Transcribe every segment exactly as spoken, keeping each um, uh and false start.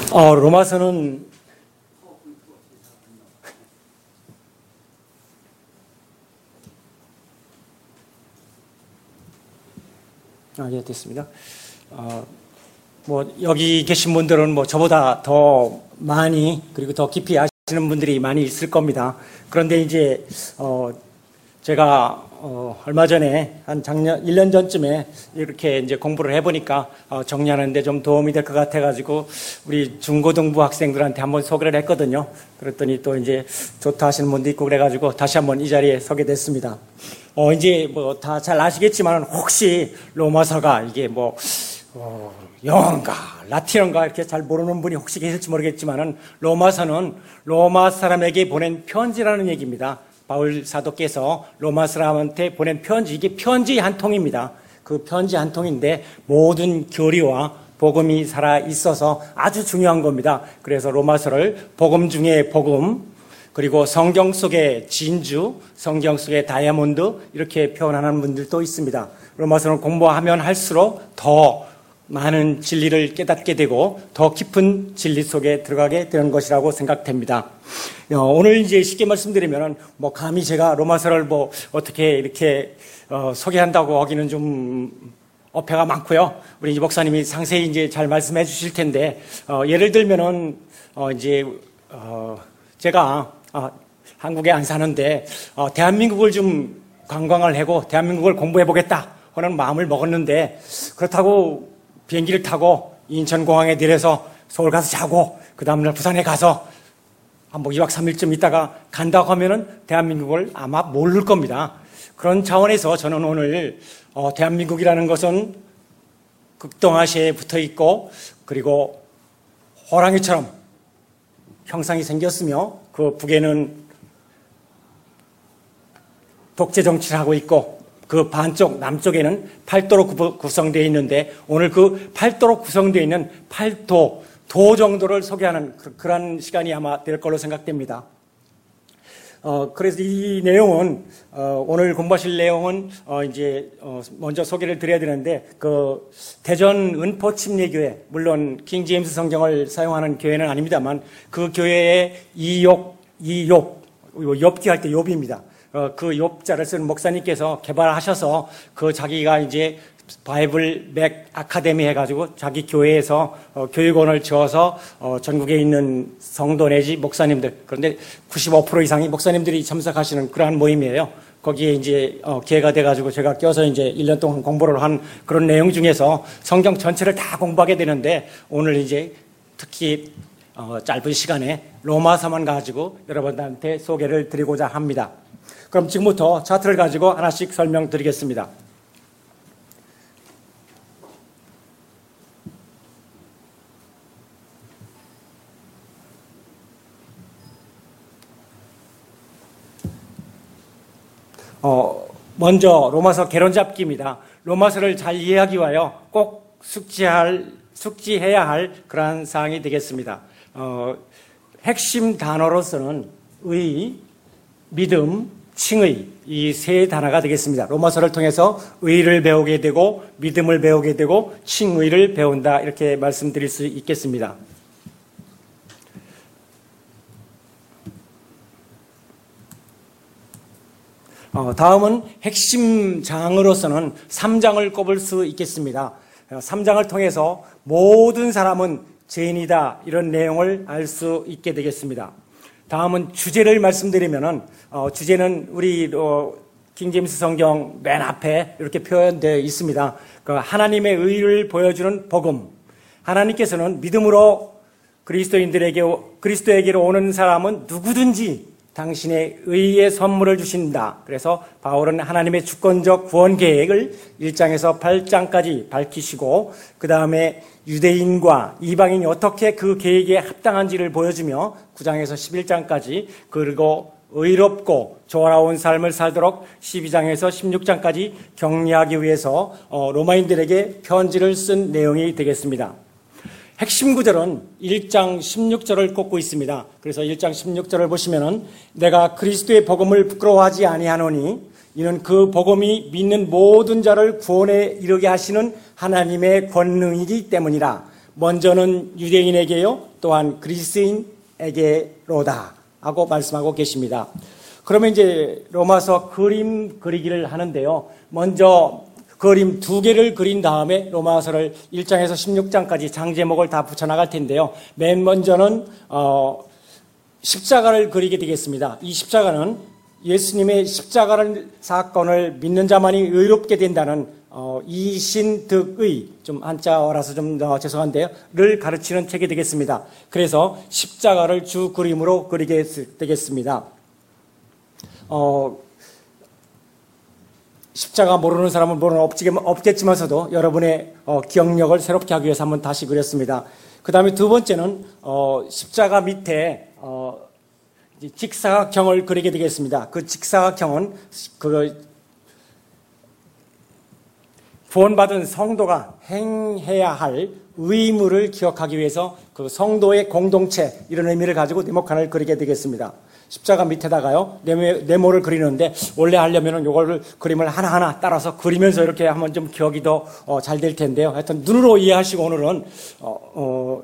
어, 로마서는 아, 예, 됐습니다. 어, 뭐 여기 계신 분들은 뭐 저보다 더 많이 그리고 더 깊이 아시는 분들이 많이 있을 겁니다. 그런데 이제 어, 제가 어, 얼마 전에 한 작년 일 년 전쯤에 이렇게 이제 공부를 해보니까 어, 정리하는데 좀 도움이 될 것 같아가지고 우리 중고등부 학생들한테 한번 소개를 했거든요. 그랬더니 또 이제 좋다 하시는 분도 있고 그래가지고 다시 한번 이 자리에 서게 됐습니다. 어, 이제 뭐 다 잘 아시겠지만 혹시 로마서가 이게 뭐 어, 영어인가 라틴어인가 이렇게 잘 모르는 분이 혹시 계실지 모르겠지만은 로마서는 로마 사람에게 보낸 편지라는 얘기입니다. 바울 사도께서 로마 사람한테 보낸 편지, 이게 편지 한 통입니다. 그 편지 한 통인데 모든 교리와 복음이 살아 있어서 아주 중요한 겁니다. 그래서 로마서를 복음 중에 복음, 그리고 성경 속의 진주, 성경 속의 다이아몬드 이렇게 표현하는 분들도 있습니다. 로마서는 공부하면 할수록 더 많은 진리를 깨닫게 되고 더 깊은 진리 속에 들어가게 되는 것이라고 생각됩니다. 오늘 이제 쉽게 말씀드리면 뭐 감히 제가 로마서를 뭐 어떻게 이렇게 어 소개한다고 하기는 좀 어폐가 많고요. 우리 이제 목사님이 상세히 이제 잘 말씀해 주실 텐데 어 예를 들면은 어 이제 어 제가 어 한국에 안 사는데 어 대한민국을 좀 관광을 하고 대한민국을 공부해 보겠다 하는 마음을 먹었는데 그렇다고 비행기를 타고 인천공항에 내려서 서울 가서 자고 그 다음날 부산에 가서 한 뭐 이 박 삼 일쯤 있다가 간다고 하면은 대한민국을 아마 모를 겁니다. 그런 차원에서 저는 오늘 어, 대한민국이라는 것은 극동아시아에 붙어 있고 그리고 호랑이처럼 형상이 생겼으며 그 북에는 독재 정치를 하고 있고 그 반쪽 남쪽에는 팔도로 구성되어 있는데 오늘 그 팔도로 구성되어 있는 팔도 도 정도를 소개하는 그런 시간이 아마 될 걸로 생각됩니다. 어, 그래서 이 내용은 어, 오늘 공부하실 내용은 어, 이제 어, 먼저 소개를 드려야 되는데 그 대전 은포 침례교회 물론 킹 제임스 성경을 사용하는 교회는 아닙니다만 그 교회의 이욕 이욕 욥기 할 때 욥입니다. 어, 그 욥자를 쓴 목사님께서 개발하셔서 그 자기가 이제 바이블 맥 아카데미 해가지고 자기 교회에서 어, 교육원을 지어서 어, 전국에 있는 성도 내지 목사님들 그런데 구십오 퍼센트 이상이 목사님들이 참석하시는 그러한 모임이에요. 거기에 이제 어, 기회가 돼가지고 제가 껴서 이제 일 년 동안 공부를 한 그런 내용 중에서 성경 전체를 다 공부하게 되는데 오늘 이제 특히 어, 짧은 시간에 로마서만 가지고 여러분들한테 소개를 드리고자 합니다. 그럼 지금부터 차트를 가지고 하나씩 설명드리겠습니다. 어, 먼저 로마서 개론잡기입니다. 로마서를 잘 이해하기 위하여 꼭 숙지할, 숙지해야 할 그러한 사항이 되겠습니다. 어, 핵심 단어로서는 의, 믿음, 칭의 이 세 단어가 되겠습니다. 로마서를 통해서 의를 배우게 되고 믿음을 배우게 되고 칭의를 배운다 이렇게 말씀드릴 수 있겠습니다. 어, 다음은 핵심 장으로서는 삼 장을 꼽을 수 있겠습니다. 삼 장을 통해서 모든 사람은 죄인이다 이런 내용을 알 수 있게 되겠습니다. 다음은 주제를 말씀드리면은 어, 주제는 우리 어, 킹제임스 성경 맨 앞에 이렇게 표현되어 있습니다. 그 하나님의 의를 보여주는 복음. 하나님께서는 믿음으로 그리스도인들에게 그리스도에게로 오는 사람은 누구든지 당신의 의의 선물을 주신다. 그래서 바울은 하나님의 주권적 구원 계획을 일 장에서 팔 장까지 밝히시고 그 다음에 유대인과 이방인이 어떻게 그 계획에 합당한지를 보여주며 구 장에서 십일 장까지 그리고 의롭고 조화로운 삶을 살도록 십이 장에서 십육 장까지 격려하기 위해서 로마인들에게 편지를 쓴 내용이 되겠습니다. 핵심 구절은 일 장 십육 절을 꼽고 있습니다. 그래서 일 장 십육 절을 보시면은 내가 그리스도의 복음을 부끄러워하지 아니하노니 이는 그 복음이 믿는 모든 자를 구원에 이르게 하시는 하나님의 권능이기 때문이라. 먼저는 유대인에게요 또한 그리스인에게로다 하고 말씀하고 계십니다. 그러면 이제 로마서 그림 그리기를 하는데요. 먼저 그림 두 개를 그린 다음에 로마서를 일 장에서 십육 장까지 장 제목을 다 붙여나갈 텐데요. 맨 먼저는 어, 십자가를 그리게 되겠습니다. 이 십자가는 예수님의 십자가를 사건을 믿는 자만이 의롭게 된다는 어, 이신득의, 좀 한자어라서 좀 어, 죄송한데요, 를 가르치는 책이 되겠습니다. 그래서 십자가를 주 그림으로 그리게 되겠습니다. 어, 십자가 모르는 사람은 모르는 없겠지만서도 여러분의 어, 기억력을 새롭게 하기 위해서 한번 다시 그렸습니다. 그 다음에 두 번째는 어, 십자가 밑에 어, 직사각형을 그리게 되겠습니다. 그 직사각형은 그 구원받은 성도가 행해야 할 의무를 기억하기 위해서 그 성도의 공동체, 이런 의미를 가지고 네모칸을 그리게 되겠습니다. 십자가 밑에다가요, 네모, 네모를 그리는데, 원래 하려면은 요거를 그림을 하나하나 따라서 그리면서 이렇게 하면 좀 기억이 더 어, 잘 될 텐데요. 하여튼 눈으로 이해하시고 오늘은 어, 어,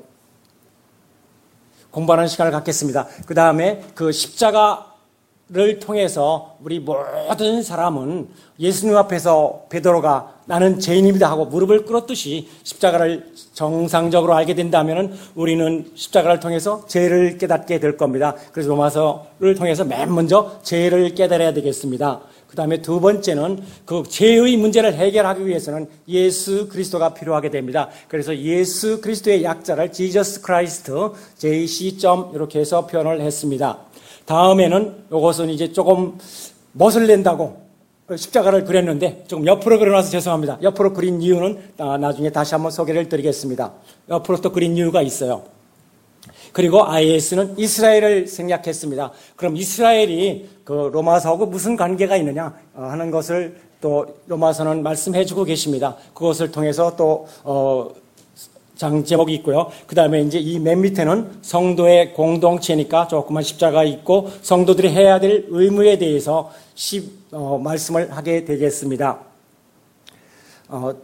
공부하는 시간을 갖겠습니다. 그 다음에 그 십자가를 통해서 우리 모든 사람은 예수님 앞에서 베드로가 나는 죄인입니다 하고 무릎을 꿇었듯이 십자가를 정상적으로 알게 된다면 우리는 십자가를 통해서 죄를 깨닫게 될 겁니다. 그래서 로마서를 통해서 맨 먼저 죄를 깨달아야 되겠습니다. 그 다음에 두 번째는 그 죄의 문제를 해결하기 위해서는 예수 그리스도가 필요하게 됩니다. 그래서 예수 그리스도의 약자를 Jesus Christ, 제이씨. 이렇게 해서 표현을 했습니다. 다음에는 이것은 이제 조금 멋을 낸다고 십자가를 그렸는데 조금 옆으로 그려놔서 죄송합니다. 옆으로 그린 이유는 나중에 다시 한번 소개를 드리겠습니다. 옆으로 또 그린 이유가 있어요. 그리고 아이에스는 이스라엘을 생략했습니다. 그럼 이스라엘이 그 로마서하고 무슨 관계가 있느냐 하는 것을 또 로마서는 말씀해주고 계십니다. 그것을 통해서 또 어, 장 제목이 있고요. 그 다음에 이제 이 맨 밑에는 성도의 공동체니까 조그만 십자가 있고 성도들이 해야 될 의무에 대해서 시, 어, 말씀을 하게 되겠습니다. 어,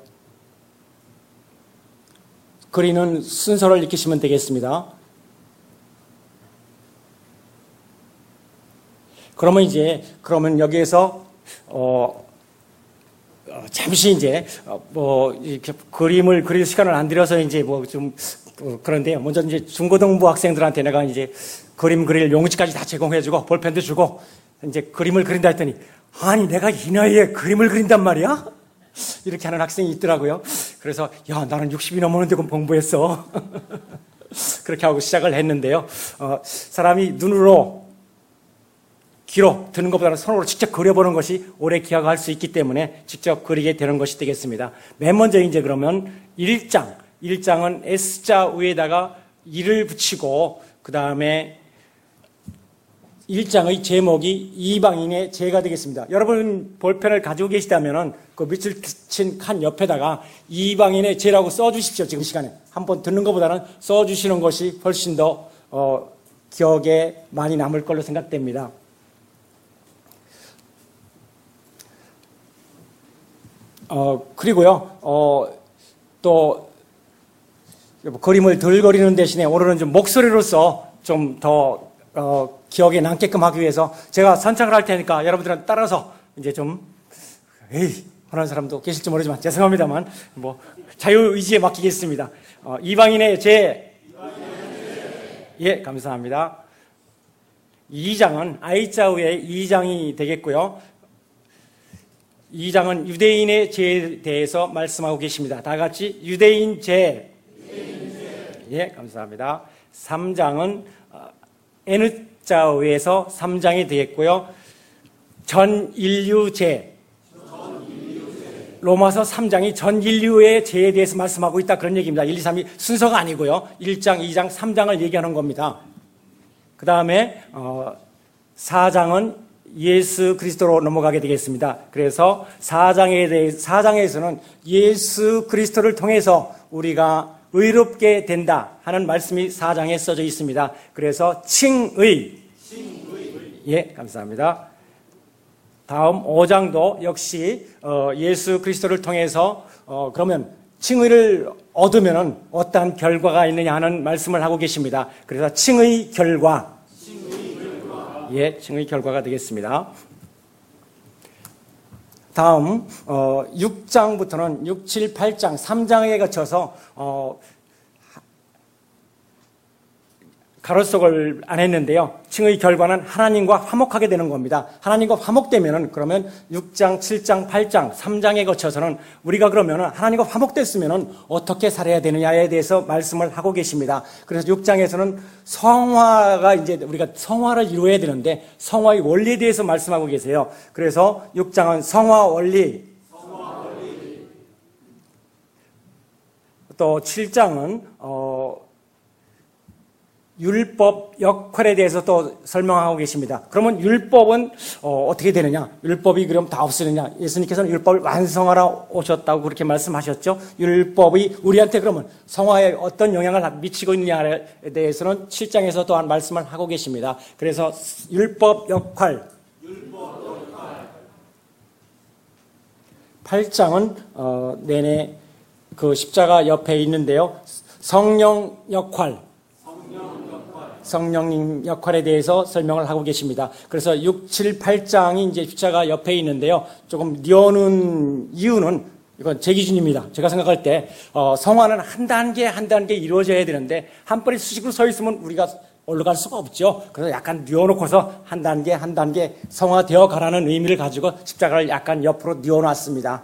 그리는 순서를 익히시면 되겠습니다. 그러면 이제 그러면 여기에서 어, 어, 잠시 이제 어, 뭐 이렇게 그림을 그릴 시간을 안 들여서 이제 뭐 좀 어, 그런데요. 먼저 이제 중고등부 학생들한테 내가 이제 그림 그릴 용지까지 다 제공해주고 볼펜도 주고 이제 그림을 그린다 했더니 아니 내가 이 나이에 그림을 그린단 말이야? 이렇게 하는 학생이 있더라고요. 그래서 야 나는 육십이 넘었는데 그럼 공부했어. 그렇게 하고 시작을 했는데요. 어, 사람이 눈으로 귀로 듣는 것보다는 손으로 직접 그려보는 것이 오래 기억할 수 있기 때문에 직접 그리게 되는 것이 되겠습니다. 맨 먼저 이제 그러면 일 장, 일 장은 S자 위에다가 이를 붙이고 그 다음에 일 장의 제목이 이방인의 죄가 되겠습니다. 여러분 볼펜을 가지고 계시다면 그 밑줄 친 칸 옆에다가 이방인의 죄라고 써주십시오. 지금 시간에 한번 듣는 것보다는 써주시는 것이 훨씬 더 어, 기억에 많이 남을 걸로 생각됩니다. 어, 그리고요, 어, 또, 그림을 덜 그리는 대신에 오늘은 좀 목소리로서 좀 더, 어, 기억에 남게끔 하기 위해서 제가 선창을 할 테니까 여러분들은 따라서 이제 좀, 에이, 하는 사람도 계실지 모르지만 죄송합니다만, 뭐, 자유의지에 맡기겠습니다. 어, 이방인의 죄. 예, 감사합니다. 이 장은 I자 위에 이 장이 되겠고요. 이 장은 유대인의 죄에 대해서 말씀하고 계십니다. 다 같이 유대인 죄. 유대인 죄. 예, 감사합니다. 삼 장은 N자 위에서 삼 장이 되겠고요. 전 인류 죄. 로마서 삼 장이 전 인류의 죄에 대해서 말씀하고 있다 그런 얘기입니다. 일, 이, 삼이 순서가 아니고요. 일 장, 이 장, 삼 장을 얘기하는 겁니다. 그 다음에 어, 사 장은 예수 그리스도로 넘어가게 되겠습니다. 그래서 사 장에 대해, 사 장에서는 예수 그리스도를 통해서 우리가 의롭게 된다 하는 말씀이 사 장에 써져 있습니다. 그래서 칭의. 칭의. 예, 감사합니다. 다음 오 장도 역시 어, 예수 그리스도를 통해서 어, 그러면 칭의를 얻으면은 어떠한 결과가 있느냐 하는 말씀을 하고 계십니다. 그래서 칭의 결과, 칭의 결과. 예, 칭의 결과가 되겠습니다. 다음 어, 육 장부터는 육, 칠, 팔 장, 삼 장에 거쳐서 어, 가로속을 안 했는데요. 칭의 결과는 하나님과 화목하게 되는 겁니다. 하나님과 화목되면은 그러면 육 장, 칠 장, 팔 장, 삼 장에 거쳐서는 우리가 그러면은 하나님과 화목됐으면은 어떻게 살아야 되느냐에 대해서 말씀을 하고 계십니다. 그래서 육 장에서는 성화가 이제 우리가 성화를 이루어야 되는데 성화의 원리에 대해서 말씀하고 계세요. 그래서 육 장은 성화 원리, 성화 원리. 또 칠 장은 어 율법 역할에 대해서 또 설명하고 계십니다. 그러면 율법은 어, 어떻게 되느냐? 율법이 그럼 다 없으느냐? 예수님께서는 율법을 완성하러 오셨다고 그렇게 말씀하셨죠. 율법이 우리한테 그러면 성화에 어떤 영향을 미치고 있느냐에 대해서는 칠 장에서 또한 말씀을 하고 계십니다. 그래서 율법 역할, 율법 역할. 팔 장은 어, 내내 그 십자가 옆에 있는데요. 성령 역할, 성령님 역할에 대해서 설명을 하고 계십니다. 그래서 육, 칠, 팔 장이 이제 십자가 옆에 있는데요. 조금 뉘어놓은 이유는 이건 제 기준입니다. 제가 생각할 때 어, 성화는 한 단계 한 단계 이루어져야 되는데 한 번에 수직으로 서 있으면 우리가 올라갈 수가 없죠. 그래서 약간 뉘어놓고서 한 단계 한 단계 성화되어 가라는 의미를 가지고 십자가를 약간 옆으로 뉘어놨습니다.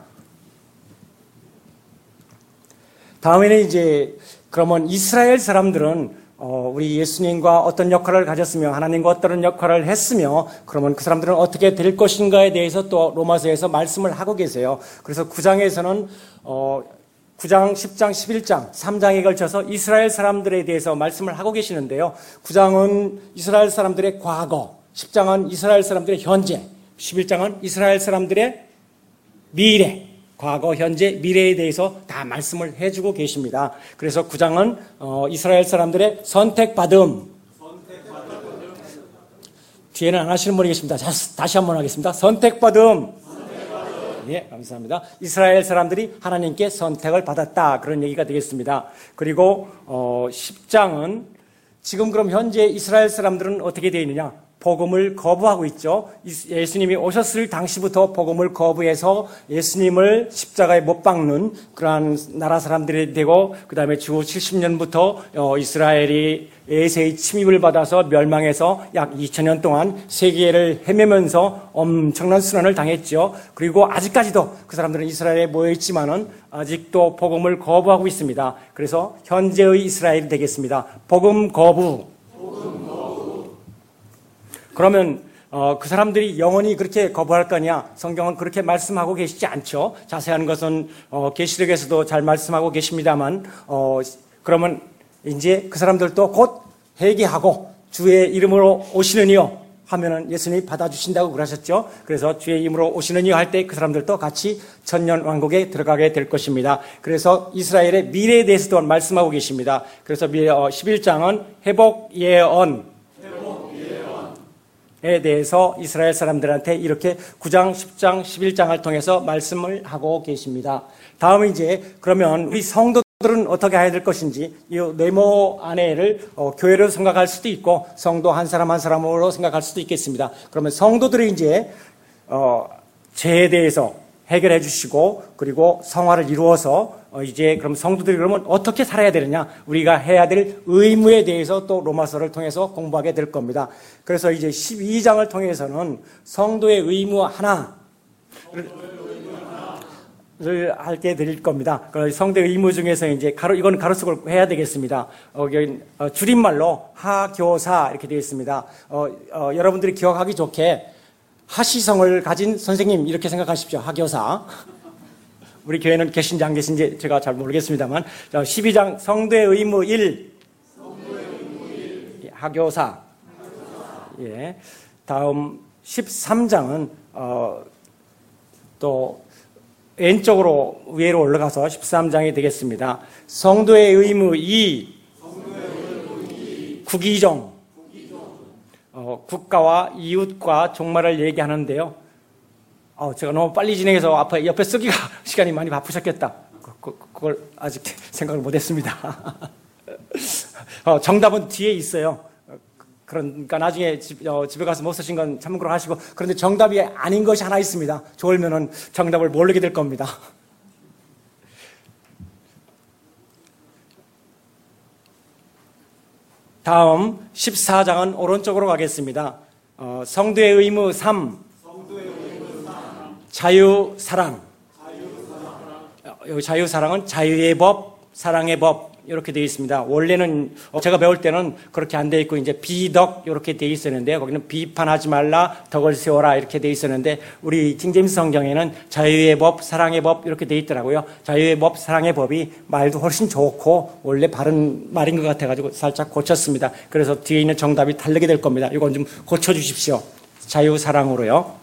다음에는 이제 그러면 이스라엘 사람들은 어, 우리 예수님과 어떤 역할을 가졌으며 하나님과 어떤 역할을 했으며 그러면 그 사람들은 어떻게 될 것인가에 대해서 또 로마서에서 말씀을 하고 계세요. 그래서 구 장에서는 어, 구 장, 십 장, 십일 장, 삼 장에 걸쳐서 이스라엘 사람들에 대해서 말씀을 하고 계시는데요. 구 장은 이스라엘 사람들의 과거, 십 장은 이스라엘 사람들의 현재, 십일 장은 이스라엘 사람들의 미래, 과거, 현재, 미래에 대해서 다 말씀을 해주고 계십니다. 그래서 구 장은 어, 이스라엘 사람들의 선택받음. 선택받음. 뒤에는 안 하시는 분이 계십니다. 다시, 다시 한번 하겠습니다. 선택받음. 선택받음. 예, 감사합니다. 이스라엘 사람들이 하나님께 선택을 받았다. 그런 얘기가 되겠습니다. 그리고 어, 십 장은 지금 그럼 현재 이스라엘 사람들은 어떻게 되어 있느냐? 복음을 거부하고 있죠. 예수님이 오셨을 당시부터 복음을 거부해서 예수님을 십자가에 못 박는 그러한 나라 사람들이 되고 그 다음에 주 칠십 년부터 이스라엘이 에세의 침입을 받아서 멸망해서 약 이천 년 동안 세계를 헤매면서 엄청난 순환을 당했죠. 그리고 아직까지도 그 사람들은 이스라엘에 모여있지만은 아직도 복음을 거부하고 있습니다. 그래서 현재의 이스라엘이 되겠습니다. 복음 거부. 그러면 어, 그 사람들이 영원히 그렇게 거부할 거냐? 성경은 그렇게 말씀하고 계시지 않죠. 자세한 것은 어, 계시록에서도 잘 말씀하고 계십니다만 어, 그러면 이제 그 사람들도 곧 회개하고 주의 이름으로 오시느니요 하면은 예수님이 받아주신다고 그러셨죠. 그래서 주의 이름으로 오시느니요 할 때 그 사람들도 같이 천년 왕국에 들어가게 될 것입니다. 그래서 이스라엘의 미래에 대해서도 말씀하고 계십니다. 그래서 십일 장은 회복 예언 에 대해서 이스라엘 사람들한테 이렇게 구 장, 십 장, 십일 장을 통해서 말씀을 하고 계십니다. 다음은 이제 그러면 우리 성도들은 어떻게 해야 될 것인지 이 네모 안에를 어, 교회로 생각할 수도 있고 성도 한 사람 한 사람으로 생각할 수도 있겠습니다. 그러면 성도들이 이제 어, 죄에 대해서 해결해 주시고 그리고 성화를 이루어서 어, 이제 그럼 성도들이 그러면 어떻게 살아야 되느냐 우리가 해야 될 의무에 대해서 또 로마서를 통해서 공부하게 될 겁니다. 그래서 이제 십이 장을 통해서는 성도의 의무 하나를 하게 될 겁니다. 성도의 의무 중에서 이제 가로 이건 가로수를 해야 되겠습니다. 어, 여기 어, 줄임말로 하교사 이렇게 되어 있습니다. 어, 어, 여러분들이 기억하기 좋게 하시성을 가진 선생님 이렇게 생각하십시오. 하교사. 우리 교회는 계신지 안 계신지 제가 잘 모르겠습니다만 십이 장 성도의 의무 일, 성도의 의무 일. 하교사. 하교사. 예. 다음 십삼 장은 어, 또 왼쪽으로 위로 올라가서 십삼 장이 되겠습니다. 성도의 의무 이, 성도의 의무 이. 국의종. 어, 국가와 이웃과 종말을 얘기하는데요. 어, 제가 너무 빨리 진행해서 앞에 옆에 쓰기가 시간이 많이 바쁘셨겠다. 그, 그걸 아직 생각을 못했습니다. 어, 정답은 뒤에 있어요. 그러니까 나중에 집, 어, 집에 가서 못 쓰신 건 참고로 하시고, 그런데 정답이 아닌 것이 하나 있습니다. 좋으면은 정답을 모르게 될 겁니다. 다음 십사 장은 오른쪽으로 가겠습니다. 어, 성도의 의무 삼, 자유사랑. 여기 자유사랑은 자유의 법, 사랑의 법 이렇게 되어 있습니다. 원래는 제가 배울 때는 그렇게 안 되어 있고 이제 비덕 이렇게 되어 있었는데요. 거기는 비판하지 말라, 덕을 세워라 이렇게 되어 있었는데 우리 킹제임스 성경에는 자유의 법, 사랑의 법 이렇게 되어 있더라고요. 자유의 법, 사랑의 법이 말도 훨씬 좋고 원래 바른 말인 것 같아가지고 살짝 고쳤습니다. 그래서 뒤에 있는 정답이 다르게 될 겁니다. 이건 좀 고쳐주십시오. 자유, 사랑으로요.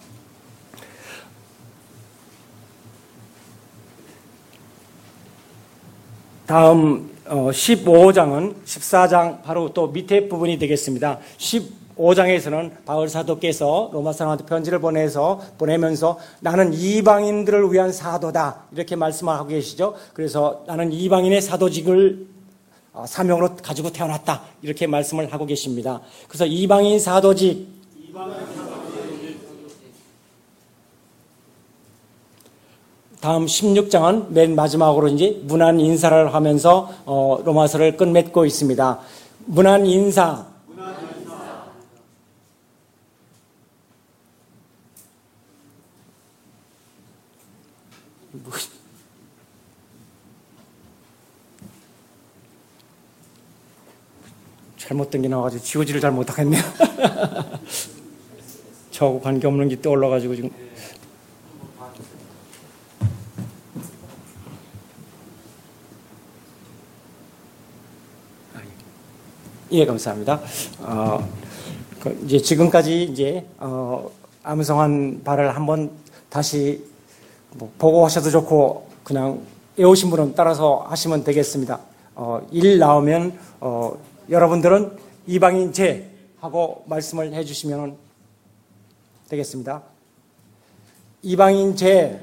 다음 십오 장은 십사 장 바로 또 밑에 부분이 되겠습니다. 십오 장에서는 바울 사도께서 로마 사람한테 편지를 보내서 보내면서 나는 이방인들을 위한 사도다 이렇게 말씀하고 계시죠. 그래서 나는 이방인의 사도직을 사명으로 가지고 태어났다 이렇게 말씀을 하고 계십니다. 그래서 이방인 사도직, 이방인 사도직. 다음 십육 장은 맨 마지막으로 이제 문안 인사를 하면서 어, 로마서를 끝맺고 있습니다. 문안 인사. 문안 인사. 뭐. 잘못된 게 나와가지고 지우지를 잘 못하겠네요. 저하고 관계없는 게 떠올라가지고 지금. 예, 감사합니다. 어, 그 이제 지금까지 이제 어, 암송한 바를 한번 다시 뭐 보고 하셔도 좋고 그냥 외우신 분은 따라서 하시면 되겠습니다. 어, 일 나오면 어, 여러분들은 이방인 제 하고 말씀을 해주시면 되겠습니다. 이방인 제,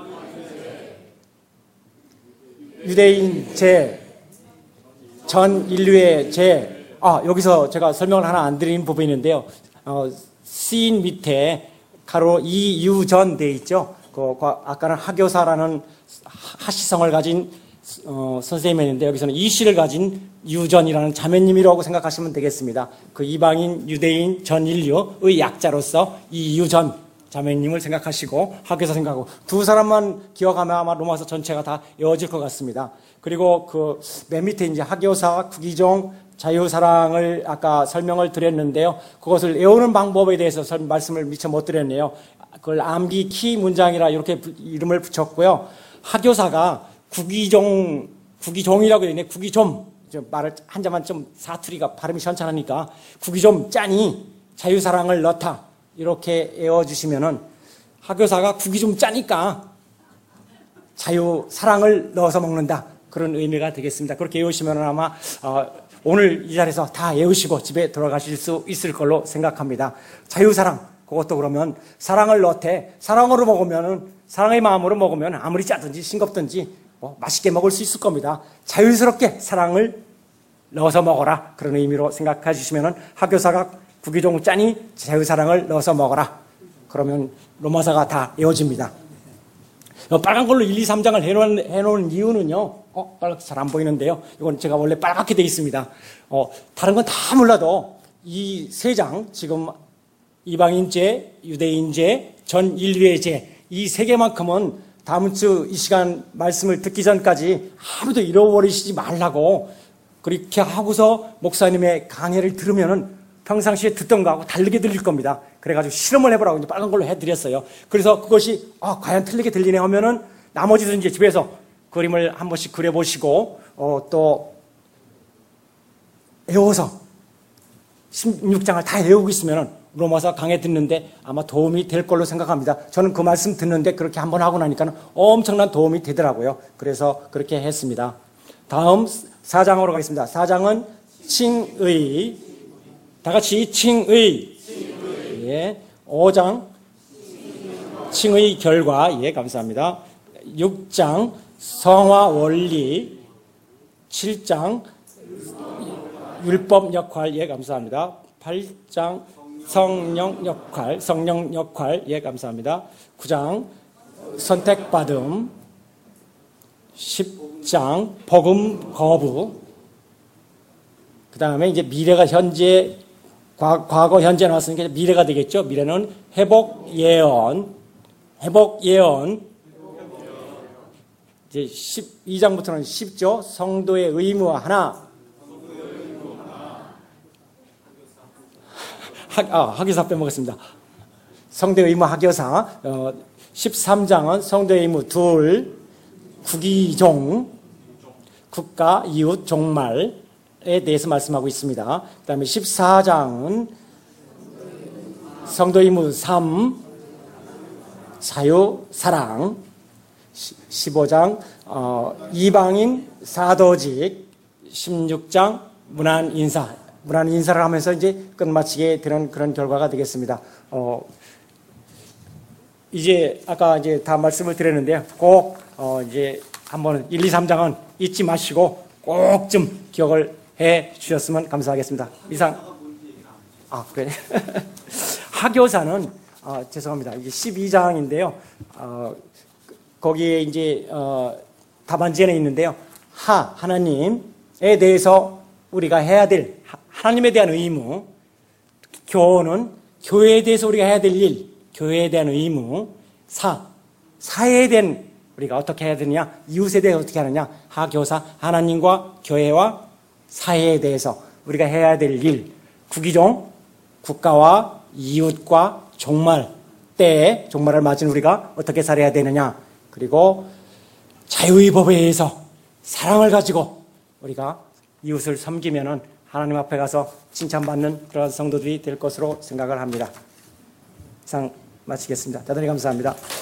유대인 제, 전 인류의 제. 아, 여기서 제가 설명을 하나 안 드린 부분이 있는데요. 어, 시인 밑에 가로 이유전 돼 있죠. 그, 아까는 하교사라는 하시성을 가진 어, 선생님이었는데 여기서는 이씨를 가진 유전이라는 자매님이라고 생각하시면 되겠습니다. 그 이방인, 유대인, 전 인류의 약자로서 이유전 자매님을 생각하시고 하교사 생각하고 두 사람만 기억하면 아마 로마서 전체가 다 이어질 것 같습니다. 그리고 그 맨 밑에 이제 하교사, 구기종, 자유사랑을 아까 설명을 드렸는데요. 그것을 외우는 방법에 대해서 말씀을 미처 못 드렸네요. 그걸 암기 키 문장이라 이렇게 이름을 붙였고요. 하교사가 구기종, 구기종이라고 되어 있네. 구기좀. 말을 한자만 좀 사투리가 발음이 현찮으니까 구기좀 짜니 자유사랑을 넣다. 이렇게 외워주시면은 하교사가 국이 좀 짜니까 자유사랑을 넣어서 먹는다. 그런 의미가 되겠습니다. 그렇게 외우시면 아마 어, 오늘 이 자리에서 다 외우시고 집에 돌아가실 수 있을 걸로 생각합니다. 자유사랑, 그것도 그러면 사랑을 넣되 사랑으로 먹으면은 사랑의 마음으로 먹으면 아무리 짜든지 싱겁든지 뭐 맛있게 먹을 수 있을 겁니다. 자유스럽게 사랑을 넣어서 먹어라. 그런 의미로 생각해 주시면은 하교사가 구기종 짜니 자유사랑을 넣어서 먹어라. 그러면 로마서가 다 외워집니다. 빨간 걸로 일, 이, 삼 장을 해놓은, 해놓은 이유는요. 어, 빨갛게 잘 안 보이는데요. 이건 제가 원래 빨갛게 돼 있습니다. 어, 다른 건 다 몰라도 이 세 장, 지금 이방인죄, 유대인죄, 전 인류의 죄, 이 세 개만큼은 다음 주 이 시간 말씀을 듣기 전까지 아무도 잃어버리시지 말라고 그렇게 하고서 목사님의 강해를 들으면은 평상시에 듣던 거하고 다르게 들릴 겁니다. 그래가지고 실험을 해보라고 이제 빨간 걸로 해드렸어요. 그래서 그것이 아, 과연 틀리게 들리네 하면은 나머지도 이제 집에서 그림을 한 번씩 그려보시고 어, 또 외워서 십육 장을 다 외우고 있으면은 로마서 강해 듣는데 아마 도움이 될 걸로 생각합니다. 저는 그 말씀 듣는데 그렇게 한번 하고 나니까 엄청난 도움이 되더라고요. 그래서 그렇게 했습니다. 다음 사 장으로 가겠습니다. 사 장은 칭의. 다 같이 칭의. 칭의. 예. 오 장 칭의 결과. 예, 감사합니다. 육 장 성화 원리 칠 장 율법 역할, 예, 감사합니다. 팔 장 성령 역할, 성령 역할, 예, 감사합니다. 구 장 선택받음, 십 장 복음 거부, 그 다음에 이제 미래가 현재, 과, 과거, 현재 나왔으니까 미래가 되겠죠. 미래는 회복 예언, 회복 예언. 이제 십이 장부터는 쉽죠. 성도의 의무 하나. 학, 아, 학교사 빼먹었습니다. 성도의 의무 학교사. 어, 십삼 장은 성도의 의무 둘, 국위종, 국가, 이웃, 종말에 대해서 말씀하고 있습니다. 그 다음에 십사 장은 성도의 의무 삼, 자유, 사랑. 십오 장 어, 이방인 사도직, 십육 장 문안 인사. 문안 인사를 하면서 이제 끝마치게 되는 그런 결과가 되겠습니다. 어, 이제 아까 이제 다 말씀을 드렸는데요. 꼭 어, 이제 한번 일, 이, 삼 장은 잊지 마시고 꼭 좀 기억을 해 주셨으면 감사하겠습니다. 이상. 아, 그래. 하교사는 아, 죄송합니다. 이게 십이 장인데요. 어, 거기에 이제 어, 답안지에는 있는데요. 하, 하나님에 대해서 우리가 해야 될 하나님에 대한 의무, 교는 교회에 대해서 우리가 해야 될 일, 교회에 대한 의무, 사, 사회에 대한 우리가 어떻게 해야 되느냐, 이웃에 대해서 어떻게 하느냐, 하교사, 하나님과 교회와 사회에 대해서 우리가 해야 될 일, 국위종, 국가와 이웃과 종말, 때에 종말을 맞은 우리가 어떻게 살아야 되느냐, 그리고 자유의 법에 의해서 사랑을 가지고 우리가 이웃을 섬기면은 하나님 앞에 가서 칭찬받는 그런 성도들이 될 것으로 생각을 합니다. 이상 마치겠습니다. 대단히 감사합니다.